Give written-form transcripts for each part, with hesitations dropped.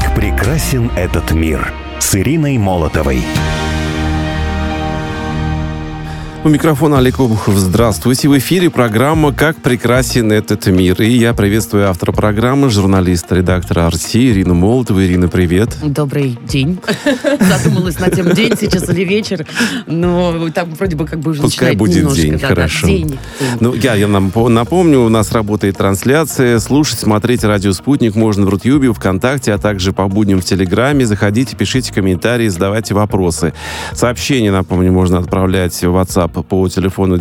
Как прекрасен этот мир. С Ириной Молотовой. У микрофона Олег Обухов. Здравствуйте. В эфире программа «Как прекрасен этот мир». И я приветствую автора программы, журналиста, редактора «Арти» Ирину Молотову. Ирина, привет. Добрый день. Задумалась на тему день, сейчас или вечер. Но там вроде бы как бы уже пускай начинает будет немножко. день, хорошо. День. Ну, я напомню, у нас работает трансляция. Слушать, смотреть «Радио Спутник» можно в Рутюбе, ВКонтакте, а также по будням в Телеграме. Заходите, пишите комментарии, задавайте вопросы. Сообщения, напомню, можно отправлять в WhatsApp по телефону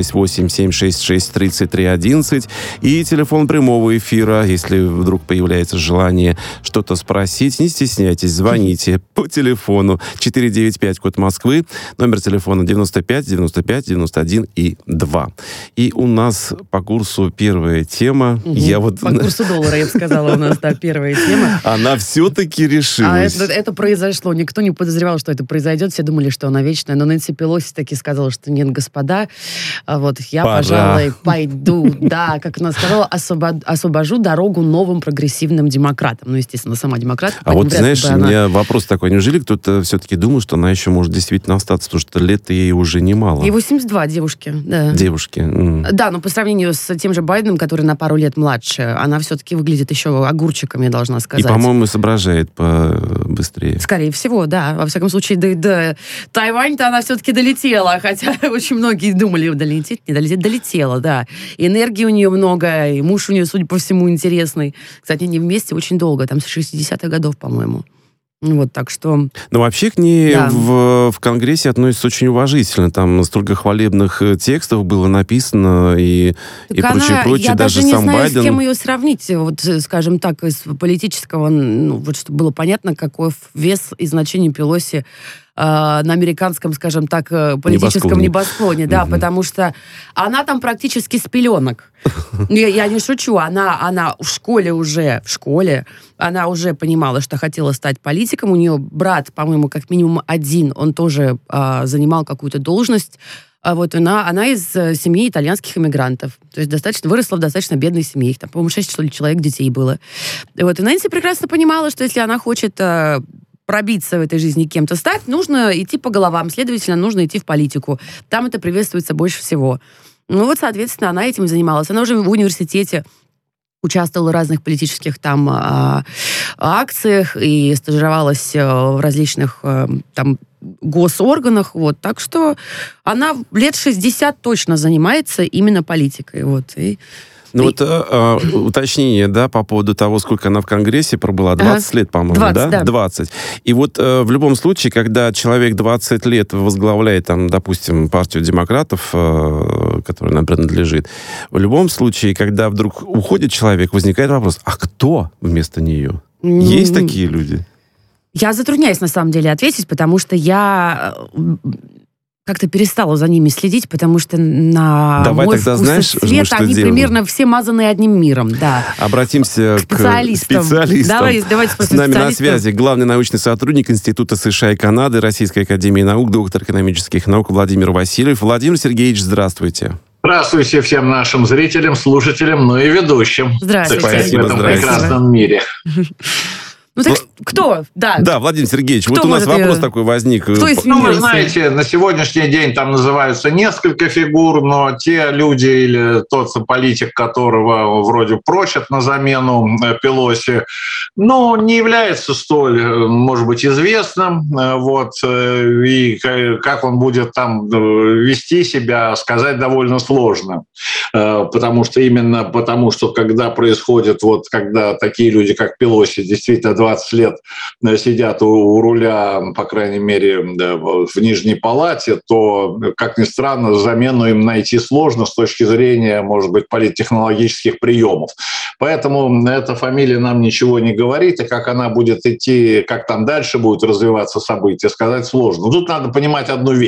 968-766-3311 и телефон прямого эфира, если вдруг появляется желание что-то спросить, не стесняйтесь, звоните по телефону 495, код Москвы, номер телефона 95 95 91 и 2. И у нас по курсу первая тема. По курсу доллара, я бы сказала, у нас, да, первая тема. Она все-таки решилась. Это произошло. Никто не подозревал, что это произойдет. Все думали, что она вечная. Но Нэнси Пелоси таки сказала, что нет, господа, вот я, пожалуй, пойду, да, как она сказала, освобожу дорогу новым прогрессивным демократам. Ну, естественно, сама демократка. А вот, знаешь, у меня вопрос такой. Неужели кто-то все-таки думал, что она еще может действительно остаться, потому что лет ей уже немало? Ей 82, девушки. Да. Девушки. Да, но по сравнению с тем же Байденом, который на пару лет младше, она все-таки выглядит еще огурчиком, я должна сказать. И, по-моему, соображает побыстрее. Скорее всего, да. Во всяком случае, до Тайвань-то она все-таки долетела, хотя очень многие думали, долетит, не долетит, долетела, да. И энергии у нее много, и муж у нее, судя по всему, интересный. Кстати, они вместе очень долго, там с 60-х годов, по-моему. Вот, так что... Но вообще к ней в Конгрессе относятся очень уважительно. Там столько хвалебных текстов было написано и прочее. Я даже не сам знаю, Байден... с кем ее сравнить, вот, скажем так, из политического, вот чтобы было понятно, какой вес и значение Пелоси на американском, скажем так, политическом небосклоне, да, потому что она там практически с пеленок. Я не шучу, она в школе, она уже понимала, что хотела стать политиком. У нее брат, по-моему, как минимум один, он тоже занимал какую-то должность. Вот она из семьи итальянских иммигрантов. То есть выросла в достаточно бедной семье. Их там, по-моему, 6, что ли, человек детей было. Вот, и Нэнси прекрасно понимала, что если она хочет пробиться в этой жизни, кем-то стать, нужно идти по головам, следовательно, нужно идти в политику. Там это приветствуется больше всего. Ну вот, соответственно, она этим занималась. Она уже в университете участвовала в разных политических там акциях и стажировалась в различных там госорганах, вот. Так что она лет 60 точно занимается именно политикой, вот. Уточнение, да, по поводу того, сколько она в Конгрессе пробыла. 20 лет, по-моему, 20, да? 20. И вот в любом случае, когда человек 20 лет возглавляет, там, допустим, партию демократов, которой она принадлежит, в любом случае, когда вдруг уходит человек, возникает вопрос, а кто вместо нее? Есть такие люди? Я затрудняюсь, на самом деле, ответить, потому что я... как-то перестала за ними следить, потому что на мой вкус и цвет они примерно все мазаны одним миром. Да. Обратимся к специалистам. Давайте с нами на связи главный научный сотрудник Института США и Канады Российской академии наук, доктор экономических наук Владимир Васильев. Владимир Сергеевич, здравствуйте. Здравствуйте всем нашим зрителям, слушателям, ну и ведущим. Здравствуйте. Спасибо, в этом прекрасном мире. Ну так кто? Да, Владимир Сергеевич, вот у нас вопрос такой возник. Вы знаете, на сегодняшний день там называются несколько фигур, но те люди или тот политик, которого вроде прочат на замену Пелоси, не является столь, может быть, известным. Вот, и как он будет там вести себя, сказать довольно сложно. Потому что когда происходит, когда такие люди, как Пелоси, действительно 20 лет сидят у руля, по крайней мере, в Нижней Палате, то, как ни странно, замену им найти сложно с точки зрения, может быть, политтехнологических приемов. Поэтому эта фамилия нам ничего не говорит, и как она будет идти, как там дальше будут развиваться события, сказать сложно. Но тут надо понимать одну вещь.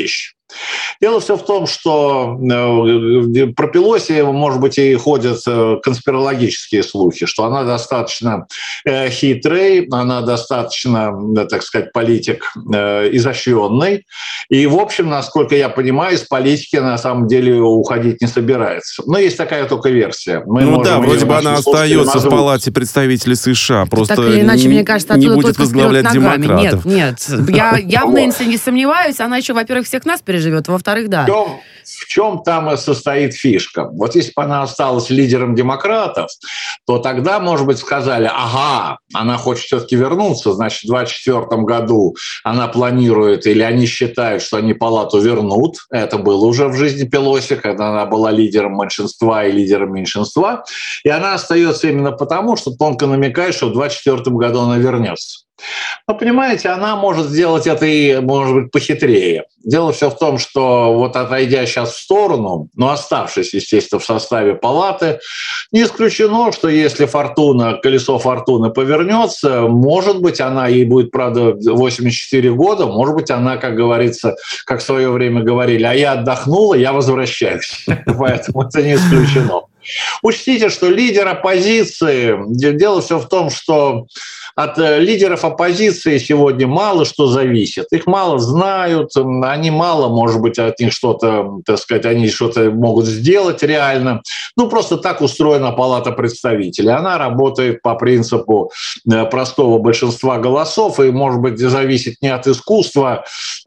Дело все в том, что про Пелоси, может быть, и ходят конспирологические слухи, что она достаточно хитрый, она достаточно, так сказать, политик изощренный. И, в общем, насколько я понимаю, из политики на самом деле уходить не собирается. Но есть такая только версия. Вроде бы она остается в Палате представителей США. Просто так или иначе, мне кажется, не оттуда будет возглавлять демократов. Нет. Я в Нэнси не сомневаюсь. Она еще, во-первых, всех нас переживет, во-вторых, да. В чем там состоит фишка? Вот если бы она осталась лидером демократов, то тогда, может быть, сказали, ага, она хочет все-таки вернуться, значит, в 2024 году она планирует, или они считают, что они палату вернут. Это было уже в жизни Пелоси, когда она была лидером большинства и лидером меньшинства. И она остается именно потому, что тонко намекает, что в 2024 году она вернется. Но, понимаете, она может сделать это и, может быть, похитрее. Дело все в том, что вот отойдя сейчас в сторону, но оставшись, естественно, в составе палаты, не исключено, что если колесо фортуны повернется, может быть, ей будет, правда, 84 года, может быть, она, как говорится, как в свое время говорили, а я отдохнула, я возвращаюсь. Поэтому это не исключено. Учтите, что лидер оппозиции, дело все в том, что от лидеров оппозиции сегодня мало что зависит. Их мало знают, они мало, может быть, от них что-то, так сказать, они что-то могут сделать реально. Просто так устроена Палата представителей. Она работает по принципу простого большинства голосов и, может быть, зависит не от искусства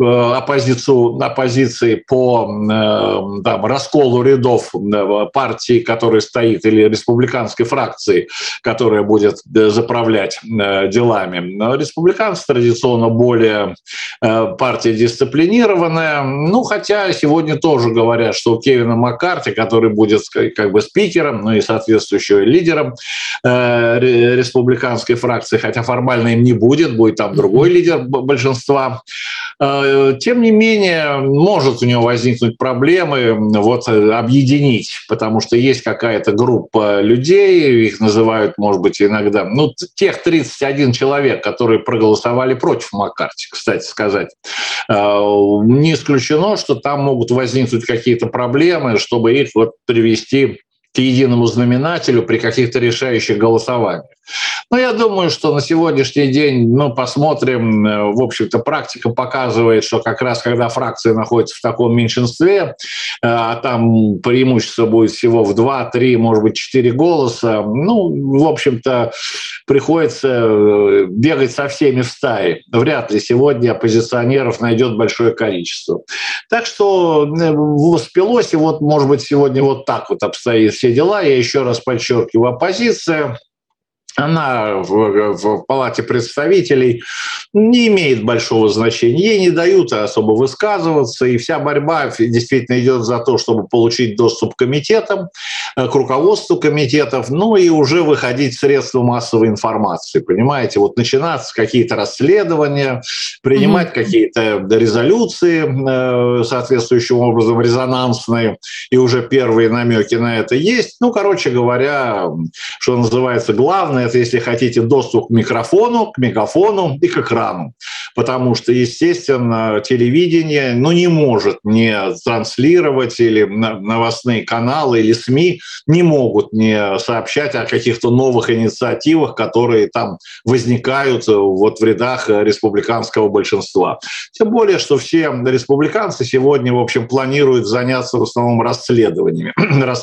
оппозиции по расколу рядов партии, которая стоит, или республиканской фракции, которая будет заправлять делами. Но республиканцы традиционно более партия дисциплинированная. Хотя сегодня тоже говорят, что у Кевина Маккарти, который будет как бы спикером, и соответствующим лидером республиканской фракции, хотя формально им не будет там другой лидер большинства. Тем не менее, может у него возникнуть проблемы объединить, потому что есть какая-то группа людей, их называют, может быть, иногда, тех 31 человек, которые проголосовали против Маккарти, кстати сказать. Не исключено, что там могут возникнуть какие-то проблемы, чтобы их привести к единому знаменателю при каких-то решающих голосованиях. Но я думаю, что на сегодняшний день, посмотрим, в общем-то, практика показывает, что как раз когда фракция находится в таком меньшинстве, а там преимущество будет всего в 2, 3, может быть, 4 голоса, в общем-то, приходится бегать со всеми в стае. Вряд ли сегодня оппозиционеров найдет большое количество. Так что с Пелоси, может быть, сегодня так обстоят все дела. Я еще раз подчеркиваю, оппозиция, она в Палате представителей не имеет большого значения. Ей не дают особо высказываться, и вся борьба действительно идет за то, чтобы получить доступ к комитетам, к руководству комитетов, и уже выходить в средства массовой информации. Понимаете, начинаться какие-то расследования, принимать какие-то резолюции соответствующим образом резонансные, и уже первые намеки на это есть. Короче говоря, что называется, главное, это, если хотите, доступ к микрофону, к мегафону и к экрану. Потому что, естественно, телевидение не может не транслировать, или новостные каналы или СМИ не могут не сообщать о каких-то новых инициативах, которые там возникают в рядах республиканского большинства. Тем более, что все республиканцы сегодня, в общем, планируют заняться в основном расследованиями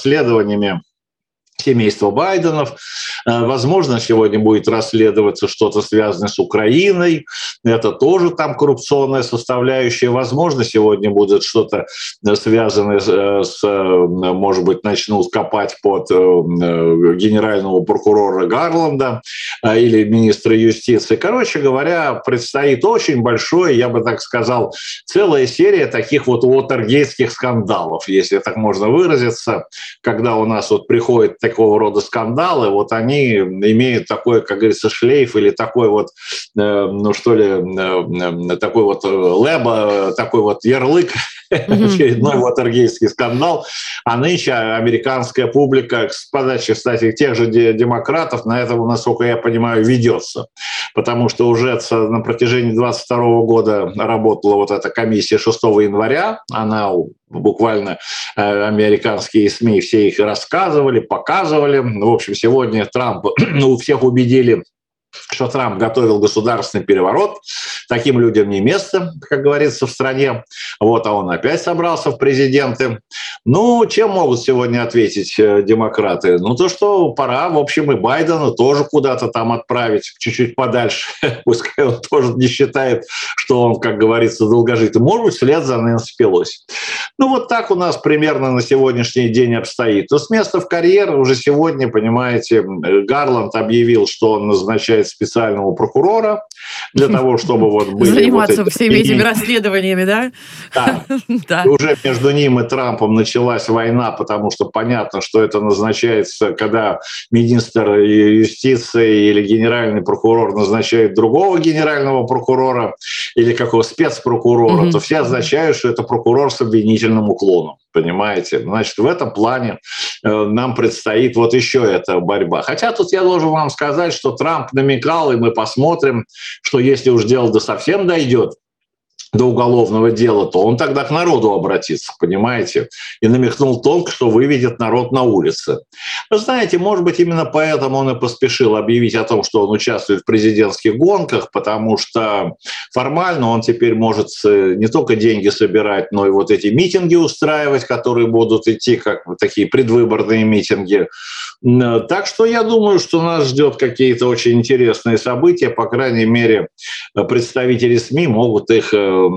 семейства Байденов. Возможно, сегодня будет расследоваться что-то связанное с Украиной. Это тоже там коррупционная составляющая. Возможно, сегодня будет что-то связанное может быть, начнут копать под генерального прокурора Гарланда или министра юстиции. Короче говоря, предстоит очень большое, я бы так сказал, целая серия таких уотергейтских скандалов, если так можно выразиться, когда у нас приходят такого рода скандалы, вот они имеют такой, как говорится, шлейф или такой вот, такой вот лэба, такой вот ярлык, очередной вотергейтский скандал, а нынче американская публика с подачи, кстати, тех же демократов на это, насколько я понимаю, ведется. Потому что уже на протяжении 2022 года работала вот эта комиссия 6 января, она буквально американские СМИ все их рассказывали, показывали. В общем, сегодня Трамп всех убедили, что Трамп готовил государственный переворот. Таким людям не место, как говорится, в стране. Вот, а он опять собрался в президенты. Ну, чем могут сегодня ответить демократы? Ну, то, что пора, в общем, и Байдена тоже куда-то там отправить, чуть-чуть подальше. Пускай он тоже не считает, что он, как говорится, долгожитый. Может быть, вслед за Нэнси Пелоси. Ну, вот так у нас примерно на сегодняшний день обстоит. Но с места в карьер уже сегодня, понимаете, Гарланд объявил, что он назначает специального прокурора для того, чтобы вот были... Заниматься всеми этими расследованиями, да? Да. Да. И уже между ним и Трампом началась война, потому что понятно, что это назначается, когда министр юстиции или генеральный прокурор назначает другого генерального прокурора или какого спецпрокурора, то все означают, что это прокурор с обвинительным уклоном. Понимаете? Значит, в этом плане нам предстоит вот еще эта борьба. Хотя тут я должен вам сказать, что Трамп намекал, и мы посмотрим, что если уж дело совсем дойдет до уголовного дела, то он тогда к народу обратится, понимаете? И намекнул тонко, что выведет народ на улицы. Вы знаете, может быть, именно поэтому он и поспешил объявить о том, что он участвует в президентских гонках, потому что формально он теперь может не только деньги собирать, но и вот эти митинги устраивать, которые будут идти как такие предвыборные митинги. Так что я думаю, что нас ждет какие-то очень интересные события. По крайней мере, представители СМИ могут их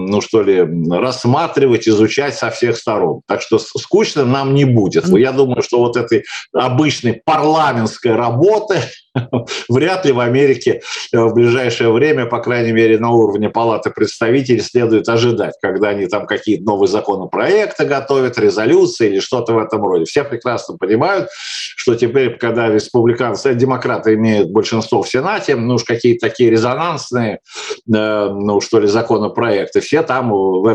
рассматривать, изучать со всех сторон. Так что скучно нам не будет. Я думаю, что вот этой обычной парламентской работы вряд ли в Америке в ближайшее время, по крайней мере, на уровне Палаты представителей следует ожидать, когда они там какие-то новые законопроекты готовят, резолюции или что-то в этом роде. Все прекрасно понимают, что теперь, когда демократы имеют большинство в Сенате, уж какие-то такие резонансные, законопроекты, все там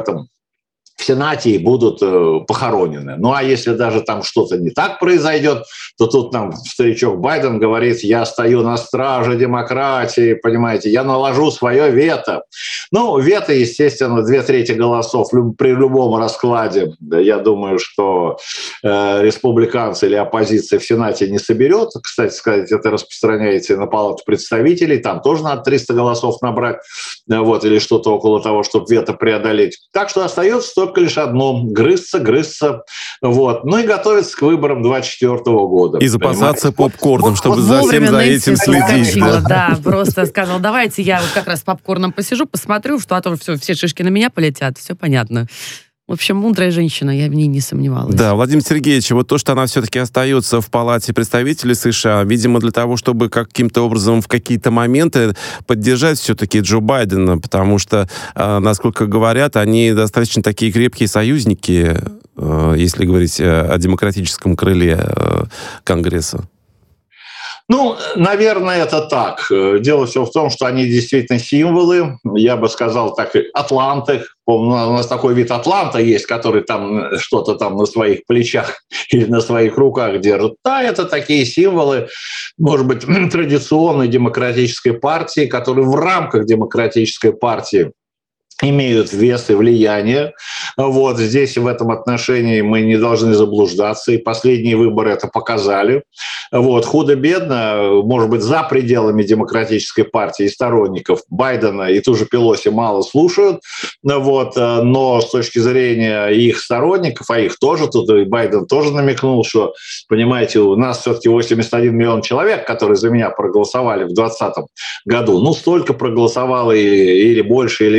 в Сенате будут похоронены. Ну, а если даже там что-то не так произойдет, то тут нам старичок Байден говорит: я стою на страже демократии, понимаете, я наложу свое вето. Ну, вето, естественно, 2/3 голосов при любом раскладе. Я думаю, что республиканцы или оппозиция в Сенате не соберет. Кстати сказать, это распространяется и на Палату представителей. Там тоже надо 300 голосов набрать, вот, или что-то около того, чтобы вето преодолеть. Так что остается только лишь одно – грызться, вот. Ну и готовиться к выборам 2024 года. И запасаться попкорном, чтобы за всем за этим следить. Да, просто сказал: давайте я вот как раз с попкорном посижу, посмотрю, что а то все шишки на меня полетят, все понятно. В общем, мудрая женщина, я в ней не сомневалась. Да, Владимир Сергеевич, вот то, что она все-таки остается в Палате представителей США, видимо, для того, чтобы каким-то образом в какие-то моменты поддержать все-таки Джо Байдена, потому что, насколько говорят, они достаточно такие крепкие союзники, если говорить о демократическом крыле Конгресса. Ну, наверное, это так. Дело все в том, что они действительно символы, я бы сказал так, атланты. У нас такой вид атланта есть, который там что-то там на своих плечах или на своих руках держит. Да, это такие символы, может быть, традиционной демократической партии, которые в рамках демократической партии имеют вес и влияние. Вот здесь в этом отношении мы не должны заблуждаться, и последние выборы это показали. Вот, худо-бедно, может быть, за пределами демократической партии и сторонников Байдена и ту же Пелоси мало слушают, вот, но с точки зрения их сторонников, а их тоже, тут и Байден тоже намекнул, что, понимаете, у нас все-таки 81 миллион человек, которые за меня проголосовали в 2020 году, ну, столько проголосовало или больше, или меньше,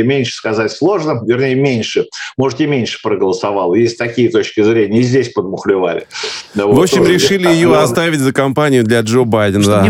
сказать сложно, вернее, меньше. Может, и меньше проголосовало. Есть такие точки зрения. И здесь подмухлевали. Да, в общем, решили ее оставить за компанию для Джо Байдена.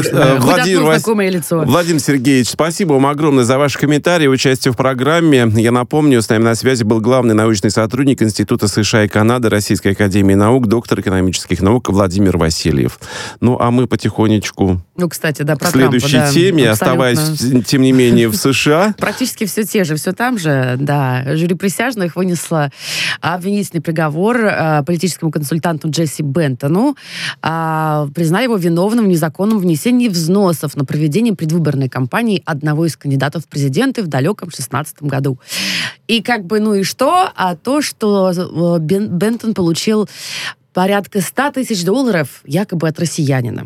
Владимир Сергеевич, спасибо вам огромное за ваши комментарии, участие в программе. Я напомню, с нами на связи был главный научный сотрудник Института США и Канады Российской академии наук, доктор экономических наук Владимир Васильев. Ну, а мы потихонечку кстати, да, к следующей теме, оставаясь, тем не менее, в США. Практически все те же, все там же, да. Жюри присяжных вынесло обвинительный приговор политическому консультанту Джесси Бентону, признали его виновным в незаконном внесении взносов на проведение предвыборной кампании одного из кандидатов в президенты в далеком 2016 году. И ну и что? А то, что Бентон получил порядка $100 тысяч якобы от россиянина.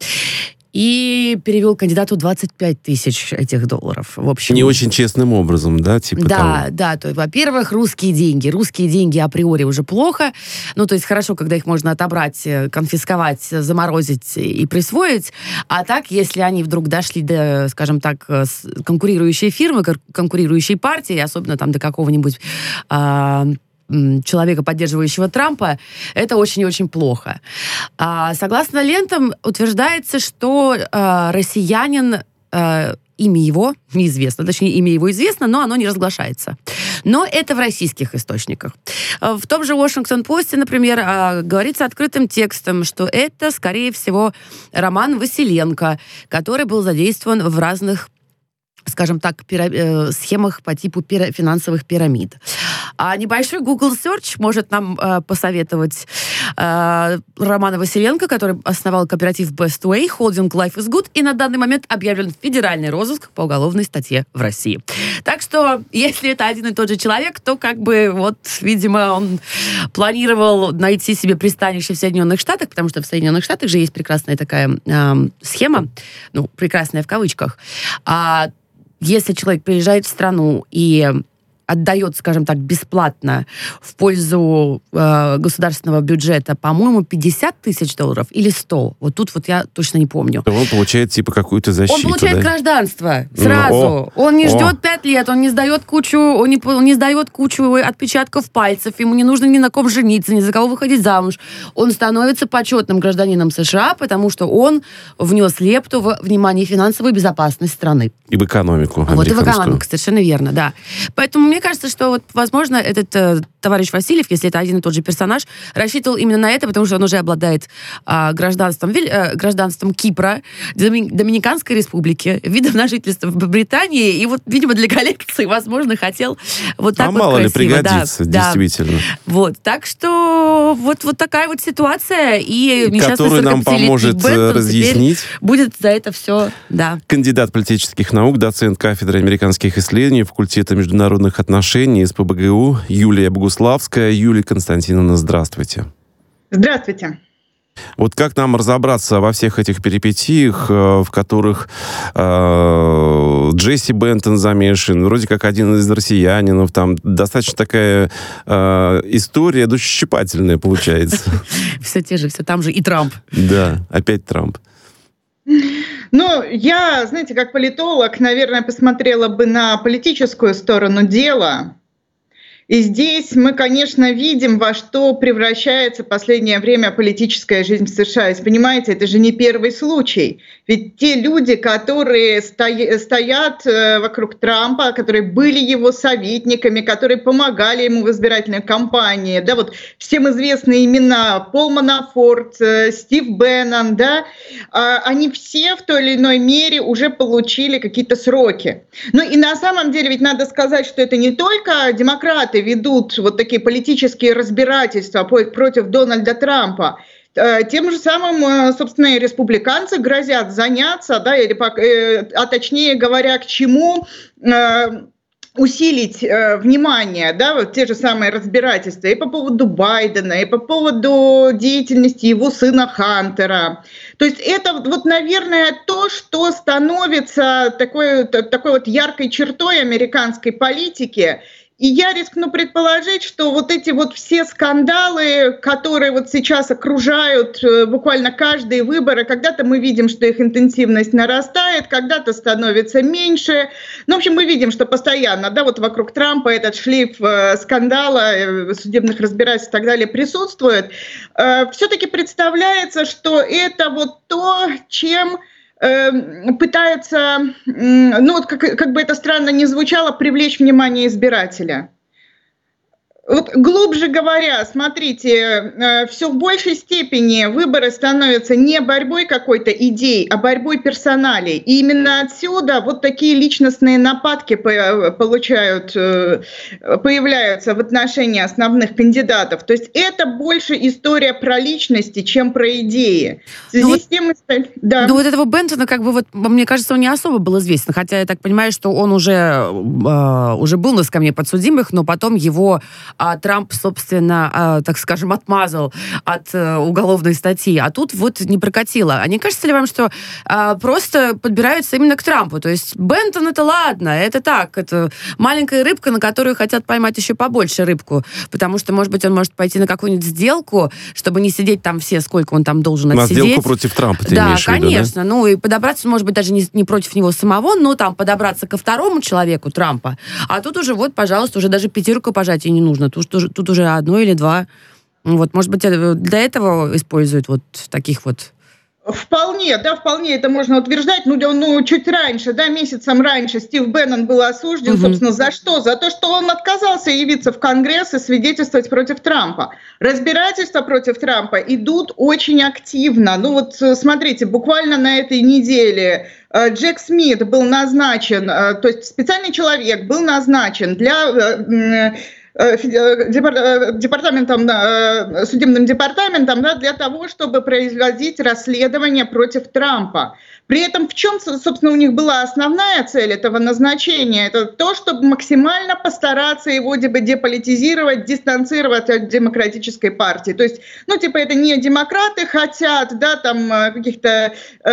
И перевел кандидату 25 тысяч этих долларов. В общем, не очень честным образом, да? Типа да. То есть, во-первых, русские деньги априори уже плохо. Ну, то есть хорошо, когда их можно отобрать, конфисковать, заморозить и присвоить. А так, если они вдруг дошли до, скажем так, конкурирующей фирмы, конкурирующей партии, особенно там до какого-нибудь человека, поддерживающего Трампа, это очень и очень плохо. Согласно лентам, утверждается, что россиянин, имя его неизвестно, точнее, имя его известно, но оно не разглашается. Но это в российских источниках. В том же Washington-Посте, например, говорится открытым текстом, что это, скорее всего, Роман Василенко, который был задействован в разных, скажем так, схемах по типу финансовых пирамид. А небольшой Google Search может нам посоветовать Романа Василенко, который основал кооператив Best Way, холдинг Life is Good, и на данный момент объявлен в федеральный розыск по уголовной статье в России. Так что, если это один и тот же человек, то видимо, он планировал найти себе пристанище в Соединенных Штатах, потому что в Соединенных Штатах же есть прекрасная такая схема, прекрасная в кавычках. Если человек приезжает в страну и отдает, скажем так, бесплатно в пользу государственного бюджета, по-моему, $50 тысяч или 100. Вот тут я точно не помню. Он получает какую-то защиту. Он получает гражданство сразу. Он не ждет 5 лет, он не сдает кучу отпечатков пальцев, ему не нужно ни на ком жениться, ни за кого выходить замуж. Он становится почетным гражданином США, потому что он внес лепту в, внимание, финансовую безопасность страны. И в экономику американскую. И в экономику, совершенно верно, да. Поэтому мне кажется, что возможно, этот товарищ Васильев, если это один и тот же персонаж, рассчитывал именно на это, потому что он уже обладает гражданством Кипра, Доминиканской республики, видом на жительство в Британии, и видимо, для коллекции, возможно, хотел так мало красиво. Ли пригодится, действительно. Так что такая ситуация, и которую нам поможет разъяснить. Будет за это все, да. Кандидат политических наук, доцент кафедры американских исследований, факультета международных отношений СПбГУ Юлия Богуславская. Юлия Константиновна, здравствуйте. Здравствуйте. Как нам разобраться во всех этих перипетиях, в которых Джесси Бентон замешан, вроде как один из россиянинов, там достаточно такая история душещипательная получается. Все те же, все там же и Трамп. Да, опять Трамп. Я, как политолог, наверное, посмотрела бы на политическую сторону дела. И здесь мы, конечно, видим, во что превращается в последнее время политическая жизнь в США. Вы понимаете, это же не первый случай. Ведь те люди, которые стоят вокруг Трампа, которые были его советниками, которые помогали ему в избирательной кампании, всем известные имена Пол Манафорт, Стив Беннон, они все в той или иной мере уже получили какие-то сроки. И на самом деле ведь надо сказать, что это не только демократы ведут такие политические разбирательства против Дональда Трампа. Тем же самым, собственно, и республиканцы грозят заняться, точнее говоря, к чему усилить внимание, те же самые разбирательства и по поводу Байдена, и по поводу деятельности его сына Хантера. То есть это, наверное, то, что становится такой яркой чертой американской политики. И я рискну предположить, что вот эти вот все скандалы, которые вот сейчас окружают буквально каждые выборы, когда-то мы видим, что их интенсивность нарастает, когда-то становится меньше. Ну, в общем, мы видим, что постоянно, да, вот вокруг Трампа этот шлейф скандала, судебных разбирательств и так далее присутствует. Все-таки представляется, что это вот то, чем пытается, ну вот как бы это странно ни звучало, привлечь внимание избирателя. Вот глубже говоря, смотрите, все в большей степени выборы становятся не борьбой какой-то идей, а борьбой персоналей. И именно отсюда вот такие личностные нападки появляются в отношении основных кандидатов. То есть это больше история про личности, чем про идеи. Ну вот этого Бентона, как бы вот, мне кажется, он не особо был известен, хотя я так понимаю, что он уже был на скамье подсудимых, но потом его Трамп, собственно, так скажем, отмазал от уголовной статьи, а тут вот не прокатило. А не кажется ли вам, что просто подбираются именно к Трампу? То есть Бентон — это ладно, это так, это маленькая рыбка, на которую хотят поймать еще побольше рыбку, потому что, может быть, он может пойти на какую-нибудь сделку, чтобы не сидеть там все, сколько он там должен отсидеть. На сделку против Трампа ты имеешь в виду, да? Конечно. Ну и подобраться, может быть, даже не против него самого, но там подобраться ко второму человеку Трампа. А тут уже вот, пожалуйста, уже даже 5 рукопожатий не нужно. Тут уже 1 или 2. Вот, может быть, для этого используют вот таких вот. Вполне это можно утверждать. Ну, чуть раньше, месяцем раньше Стив Беннон был осужден, собственно, за что? За то, что он отказался явиться в Конгресс и свидетельствовать против Трампа. Разбирательства против Трампа идут очень активно. Ну вот, смотрите, буквально на этой неделе Джек Смит был назначен, то есть специальный человек был назначен для судебным департаментом, для того, чтобы производить расследование против Трампа. При этом в чем, собственно, у них была основная цель этого назначения? Это то, чтобы максимально постараться его деполитизировать, дистанцировать от демократической партии. То есть, это не демократы хотят, каких-то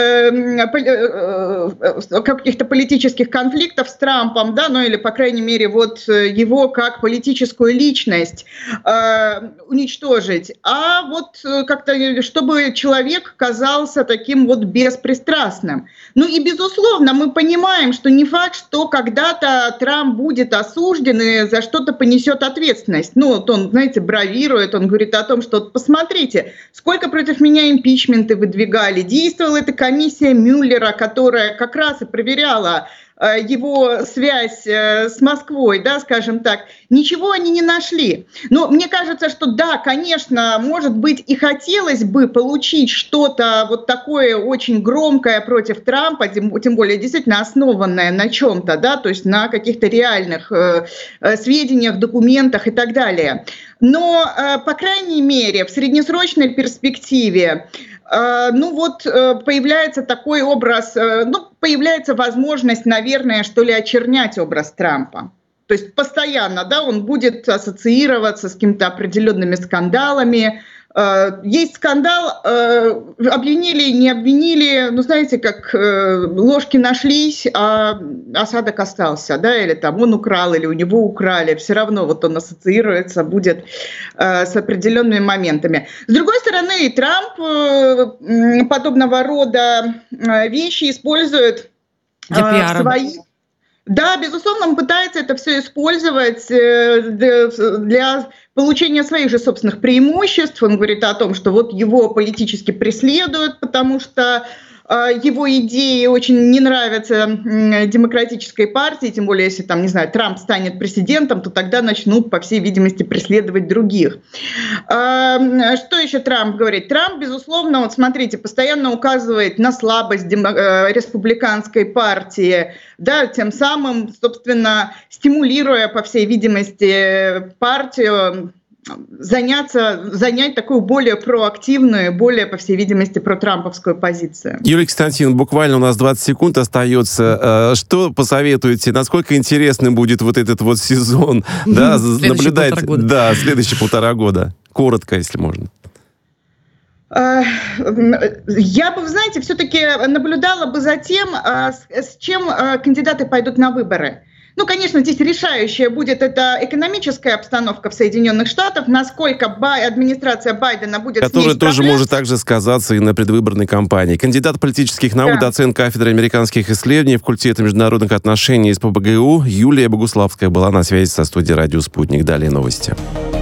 политических конфликтов с Трампом, или, по крайней мере, вот его как политическую личность уничтожить, а вот как-то, чтобы человек казался таким вот беспристрастным. Ну и, безусловно, мы понимаем, что не факт, что когда-то Трамп будет осужден и за что-то понесет ответственность. Ну, вот он, бравирует, он говорит о том, что посмотрите, сколько против меня импичменты выдвигали. Действовала эта комиссия Мюллера, которая как раз и проверяла его связь с Москвой, скажем так, ничего они не нашли. Но мне кажется, что да, конечно, может быть, и хотелось бы получить что-то вот такое очень громкое против Трампа, тем более действительно основанное на чем-то, то есть на каких-то реальных сведениях, документах и так далее. Но, по крайней мере, в среднесрочной перспективе появляется такой образ, появляется возможность, наверное, что ли, очернять образ Трампа. То есть постоянно, он будет ассоциироваться с какими-то определенными скандалами. Есть скандал, обвинили, не обвинили, знаете, как ложки нашлись, а осадок остался, или там он украл, или у него украли, все равно вот он ассоциируется будет с определенными моментами. С другой стороны, Трамп подобного рода вещи использует свои... Да, безусловно, он пытается это все использовать для получения своих же собственных преимуществ. Он говорит о том, что вот его политически преследуют, потому что его идеи очень не нравятся демократической партии, тем более, если Трамп станет президентом, то тогда начнут, по всей видимости, преследовать других. Что еще Трамп говорит? Трамп, безусловно, смотрите, постоянно указывает на слабость республиканской партии, тем самым, собственно, стимулируя, по всей видимости, партию занять такую более проактивную, более, по всей видимости, протрамповскую позицию. Юлия Константиновна, буквально у нас 20 секунд остается. Что посоветуете? Насколько интересным будет вот этот вот сезон? Наблюдать следующие 1,5 года? Коротко, если можно. Я бы, все-таки наблюдала бы за тем, с чем кандидаты пойдут на выборы. Ну, конечно, здесь решающая будет эта экономическая обстановка в Соединенных Штатах, насколько администрация Байдена будет которая тоже может также сказаться и на предвыборной кампании. Кандидат политических наук, доцент кафедры американских исследований, факультета международных отношений из ПБГУ Юлия Богуславская была на связи со студией «Радио Спутник». Далее новости.